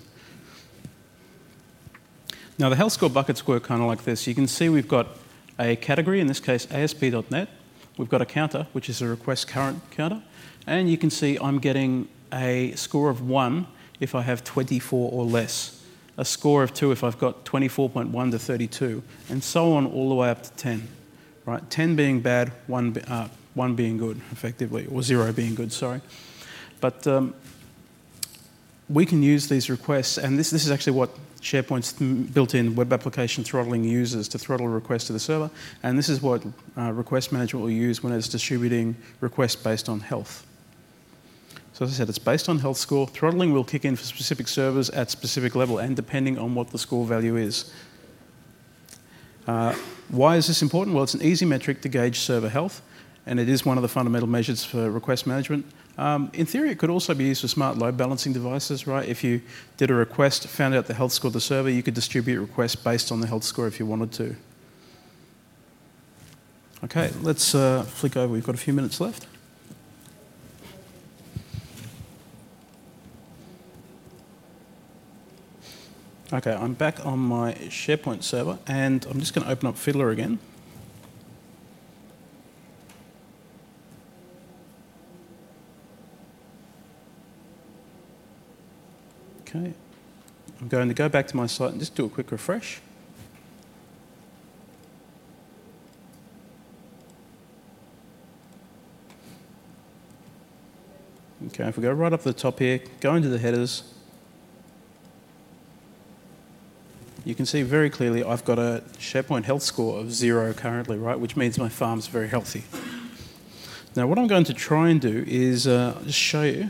Now, the health score buckets work kind of like this. You can see we've got a category, in this case ASP.NET. We've got a counter, which is a request current counter. And you can see I'm getting a score of 1 if I have 24 or less, a score of 2 if I've got 24.1 to 32, and so on all the way up to 10. Right? 10 being bad, 1 being good, effectively, or 0 being good, sorry. But we can use these requests, and this is actually what SharePoint's built-in web application throttling uses to throttle a request to the server, and this is what request management will use when it's distributing requests based on health. So as I said, it's based on health score. Throttling will kick in for specific servers at specific level and depending on what the score value is. Why is this important? Well, it's an easy metric to gauge server health, and it is one of the fundamental measures for request management. In theory, it could also be used for smart load balancing devices, right? If you did a request, found out the health score of the server, you could distribute requests based on the health score if you wanted to. Okay, let's flick over. We've got a few minutes left. Okay, I'm back on my SharePoint server, and I'm just going to open up Fiddler again. Okay, I'm going to go back to my site and just do a quick refresh. Okay, if we go right up to the top here, go into the headers, you can see very clearly I've got a SharePoint health score of 0 currently, right, which means my farm's very healthy. Now, what I'm going to try and do is just show you.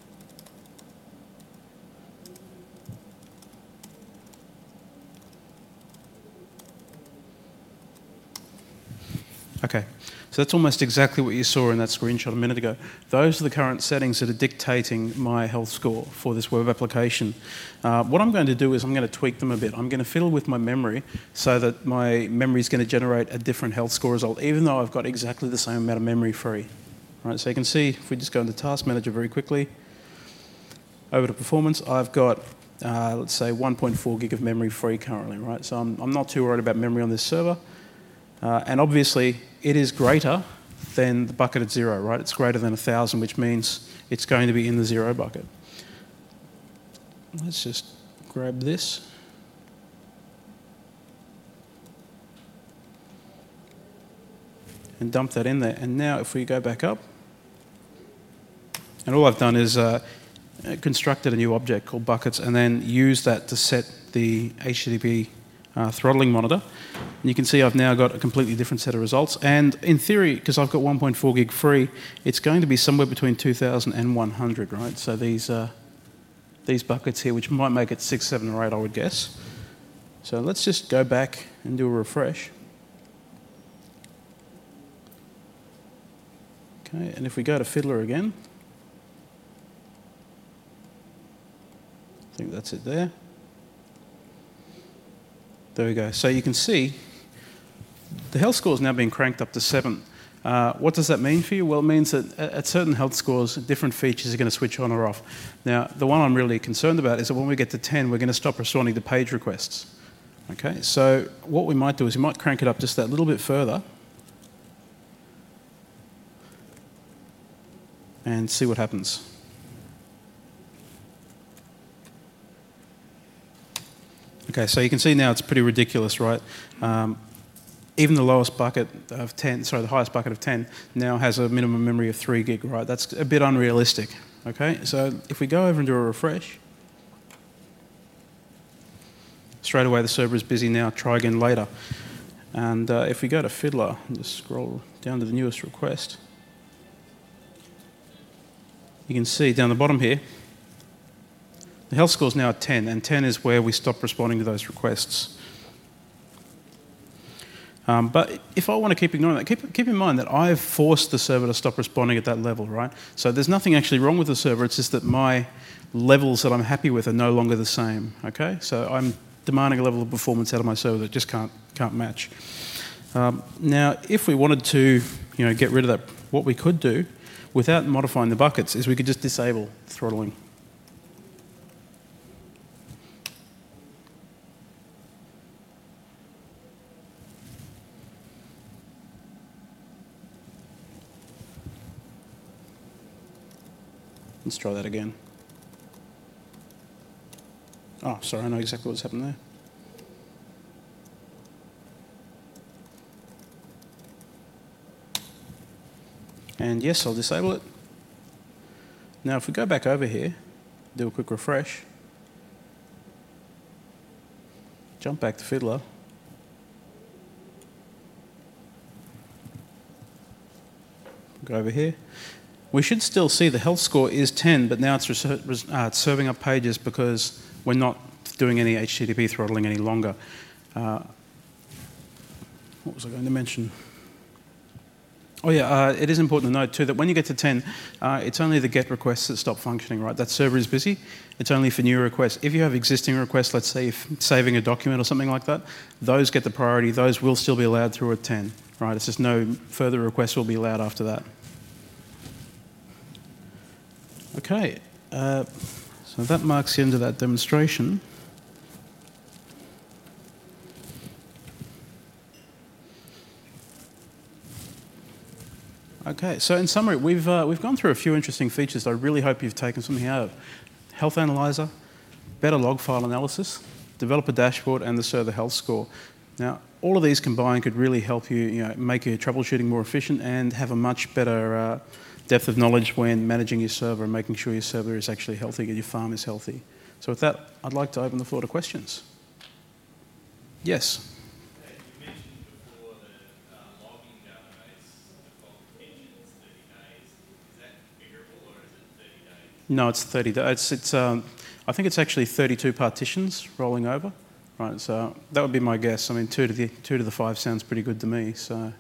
Okay, so that's almost exactly what you saw in that screenshot a minute ago. Those are the current settings that are dictating my health score for this web application. What I'm going to do is I'm going to tweak them a bit. I'm going to fiddle with my memory so that my memory is going to generate a different health score result, even though I've got exactly the same amount of memory free. Right, so you can see, if we just go into Task Manager very quickly, over to Performance, I've got, let's say, 1.4 gig of memory free currently, right? So I'm not too worried about memory on this server. And obviously, it is greater than the bucket at 0, right? It's greater than 1,000, which means it's going to be in the 0 bucket. Let's just grab this. And dump that in there. And now if we go back up, and all I've done is constructed a new object called buckets and then used that to set the HTTP throttling monitor. And you can see I've now got a completely different set of results. And in theory, because I've got 1.4 gig free, it's going to be somewhere between 2,000 and 100, right? So these buckets here, which might make it 6, 7, or 8, I would guess. So let's just go back and do a refresh. Okay, and if we go to Fiddler again, I think that's it there. There we go. So you can see the health score is now being cranked up to 7. What does that mean for you? Well, it means that at certain health scores, different features are going to switch on or off. Now, the one I'm really concerned about is that when we get to 10, we're going to stop responding to page requests. Okay, so what we might do is we might crank it up just that little bit further and see what happens. Okay, so you can see now it's pretty ridiculous, right? Even the lowest bucket of 10, sorry, the highest bucket of 10 now has a minimum memory of 3 gig, right? That's a bit unrealistic, okay? So if we go over and do a refresh, straight away the server is busy now, try again later. And if we go to Fiddler and just scroll down to the newest request, you can see down the bottom here, the health score is now at 10, and 10 is where we stop responding to those requests. But if I want to keep ignoring that, keep in mind that I've forced the server to stop responding at that level, right? So there's nothing actually wrong with the server, it's just that my levels that I'm happy with are no longer the same, okay? So I'm demanding a level of performance out of my server that just can't match. Now, if we wanted to get rid of that, what we could do, without modifying the buckets, is we could just disable throttling. Let's try that again. Oh, sorry, I know exactly what's happened there. And yes, I'll disable it. Now, if we go back over here, do a quick refresh, jump back to Fiddler, go over here. We should still see the health score is 10, but now it's serving up pages because we're not doing any HTTP throttling any longer. What was I going to mention? Oh yeah, it is important to note too that when you get to 10, it's only the GET requests that stop functioning, right? That server is busy. It's only for new requests. If you have existing requests, let's say if saving a document or something like that, those get the priority. Those will still be allowed through at 10, right? It's just no further requests will be allowed after that. Okay, so that marks the end of that demonstration. Okay, so in summary, we've gone through a few interesting features that I really hope you've taken something out of. Health Analyzer, better log file analysis, developer dashboard, and the server health score. Now, all of these combined could really help you, make your troubleshooting more efficient and have a much better depth of knowledge when managing your server and making sure your server is actually healthy and your farm is healthy. So with that, I'd like to open the floor to questions. Yes? You mentioned before the logging database default retention is 30 days. Is that configurable or is it 30 days? No, it's 30 days. I think it's actually 32 partitions rolling over. Right, so that would be my guess. I mean, 2 to the 5 sounds pretty good to me. So.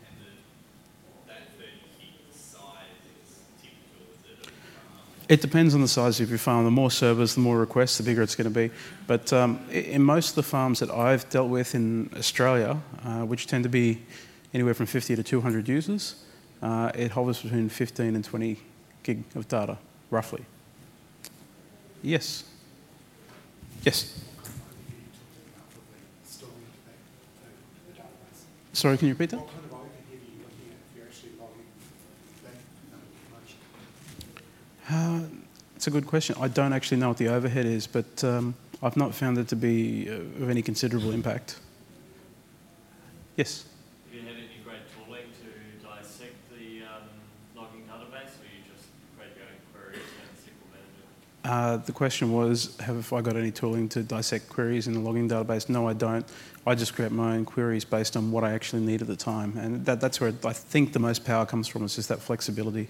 It depends on the size of your farm. The more servers, the more requests, the bigger it's going to be. But in most of the farms that I've dealt with in Australia, which tend to be anywhere from 50 to 200 users, it hovers between 15 and 20 gig of data, roughly. Yes? Yes? Sorry, can you repeat that? What kind of overhead are you looking at if you're actually logging that much? It's a good question. I don't actually know what the overhead is, but I've not found it to be of any considerable impact. Yes? Have you had any great tooling to dissect the logging database, or you just create your own queries and SQL Manager? The question was, have I got any tooling to dissect queries in the logging database? No, I don't. I just create my own queries based on what I actually need at the time. And that's where I think the most power comes from, is just that flexibility.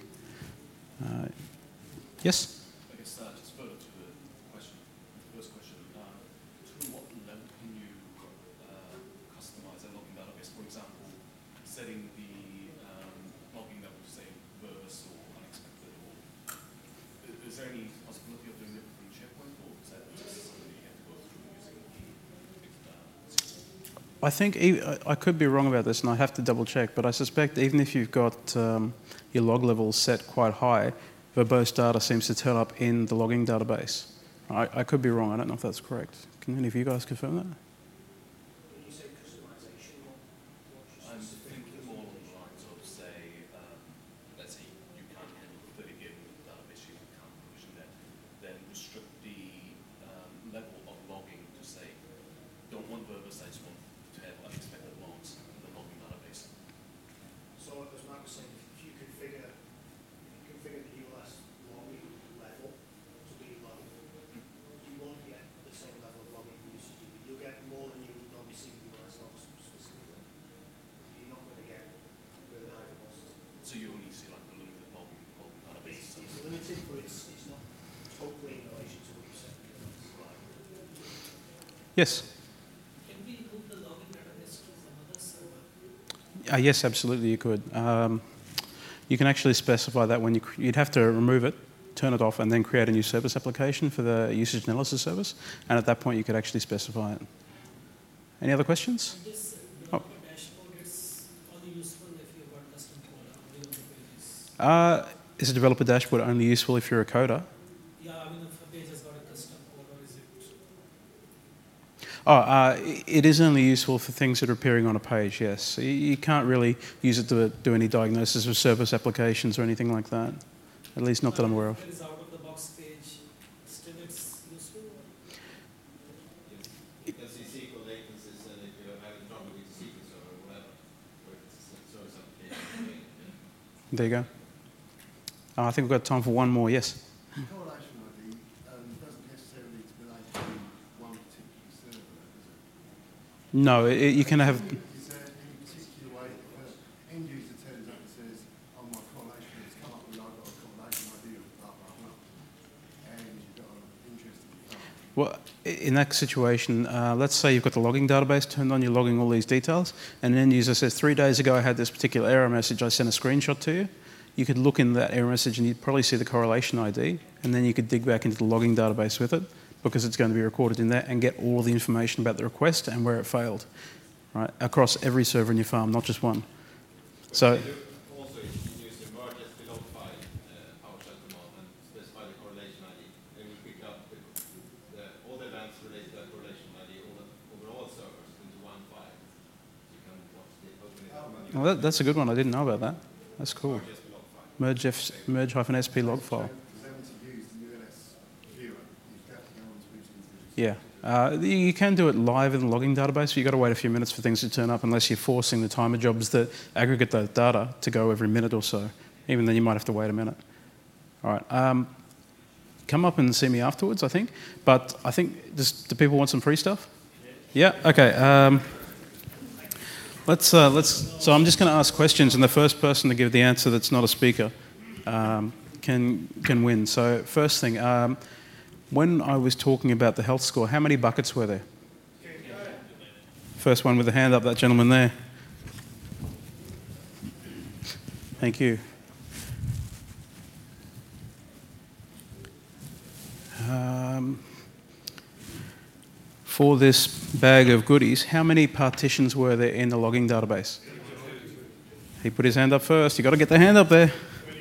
Yes? I guess just further to the question, first question, to what level can you customize a logging database? For example, setting the logging level to say verse or unexpected, or is there any possibility of doing it from SharePoint, or is that just something you have to go through using the I think I could be wrong about this, and I have to double check. But I suspect even if you've got your log levels set quite high, verbose data seems to turn up in the logging database. I could be wrong. I don't know if that's correct. Can any of you guys confirm that? When you say customization, I'm thinking more along the lines of, say, let's say you can't handle 30 gig database, you can't provision that, then restrict the level of logging to say, don't want verbose, I just want to have unexpected logs in the logging database. So as Mark was saying, if you configure the ULS logging level to be low, you won't get the same level of logging usage. You'll get more than you would normally see with ULS logs specifically. You're not going to get really high velocity. So you only see like the limited logging database. It's limited, but it's not totally in relation to what you said. Yes. Can we move the login database to some other server? Yes, absolutely, you could. You can actually specify that when you'd have to remove it, turn it off, and then create a new service application for the usage analysis service. And at that point, you could actually specify it. Any other questions? This developer dashboard is only useful if you've got custom code only on the pages. Is a developer dashboard only useful if you're a coder? Yeah, I mean, if a page has got a custom code, or is it? It is only useful for things that are appearing on a page, yes. You can't really use it to do any diagnosis of service applications or anything like that. At least not that I'm aware of. If it is out of the box page, still it's useful? You can see SQL latencies, and if you're having trouble with the SQL server or whatever, or if it's a service application. There you go. I think we've got time for one more, yes. Correlation ID doesn't necessarily need to relate to one particular server, does it? No, you can have... Is there any particular way that the end user turns up and says, oh, my correlation has come up with I've got a correlation ID of blah, blah, blah, and you've got an interesting phone? Well, in that situation, let's say you've got the logging database turned on, you're logging all these details, and an end user says, 3 days ago I had this particular error message, I sent a screenshot to you. You could look in that error message and you'd probably see the correlation ID, and then you could dig back into the logging database with it, because it's going to be recorded in there, and get all the information about the request and where it failed, right, across every server in your farm, not just one. So, Also, you can use the merge SQL log file PowerShell command and specify the correlation ID. Then we pick up all the events related to that correlation ID over all servers into one file. So you can watch the open it up. well, that's a good one. I didn't know about that. That's cool. Merge SQL log file. Merge-sp log file. For them to use the ULS viewer, you've got to go on to into Yeah. You can do it live in the logging database, but you've got to wait a few minutes for things to turn up unless you're forcing the timer jobs that aggregate the data to go every minute or so. Even then, you might have to wait a minute. All right. Come up and see me afterwards, I think. But I think, do people want some free stuff? Yeah? Okay. So I'm just going to ask questions, and the first person to give the answer that's not a speaker can win. So first thing, when I was talking about the health score, how many buckets were there? First one with the hand up, that gentleman there. Thank you. For this bag of goodies, how many partitions were there in the logging database? He put his hand up first. You've got to get the hand up there.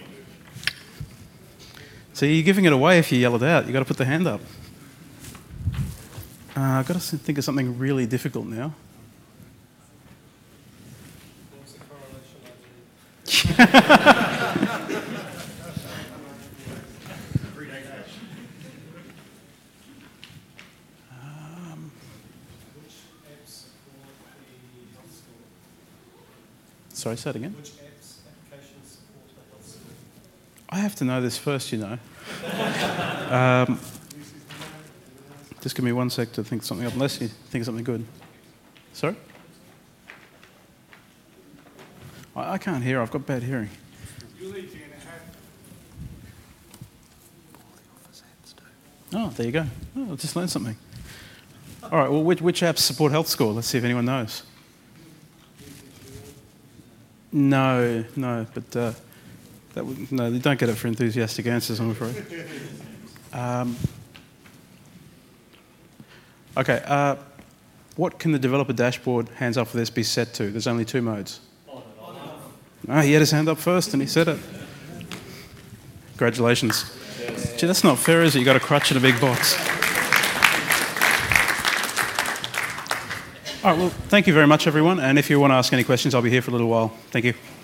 So you're giving it away if you yell it out. You've got to put the hand up. I've got to think of something really difficult now. What's the correlation ID? Which apps support the health score? Sorry, say it again. Which applications support the health score? I have to know this first, you know. Just give me 1 sec to think something up, unless you think of something good. Sorry? I can't hear. I've got bad hearing. Oh, there you go. Oh, I just learned something. All right, well, which apps support health score? Let's see if anyone knows. No, but no, you don't get it for enthusiastic answers, I'm afraid. Okay, what can the developer dashboard, hands up for this, be set to? There's only 2 modes. He had his hand up first and he said it. Congratulations. Gee, that's not fair, is it? You got a crutch and a big box. All right, well, thank you very much, everyone. And if you want to ask any questions, I'll be here for a little while. Thank you.